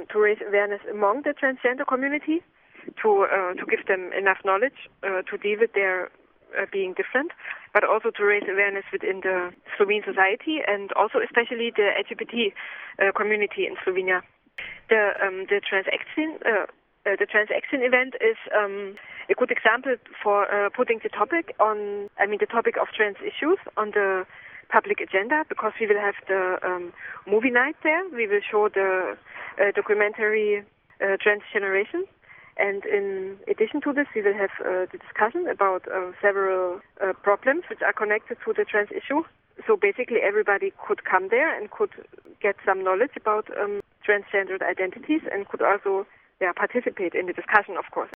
to raise awareness among the transgender community, to give them enough knowledge to deal with their being different, but also to raise awareness within the Slovene society and also especially the LGBT community in Slovenia. The Transaction event is a good example for putting the topic of trans issues on the public agenda, because we will have the movie night there. We will show the documentary Transgeneration. And in addition to this, we will have the discussion about several problems which are connected to the trans issue. So basically everybody could come there and could get some knowledge about transgendered identities and could also participate in the discussion, of course.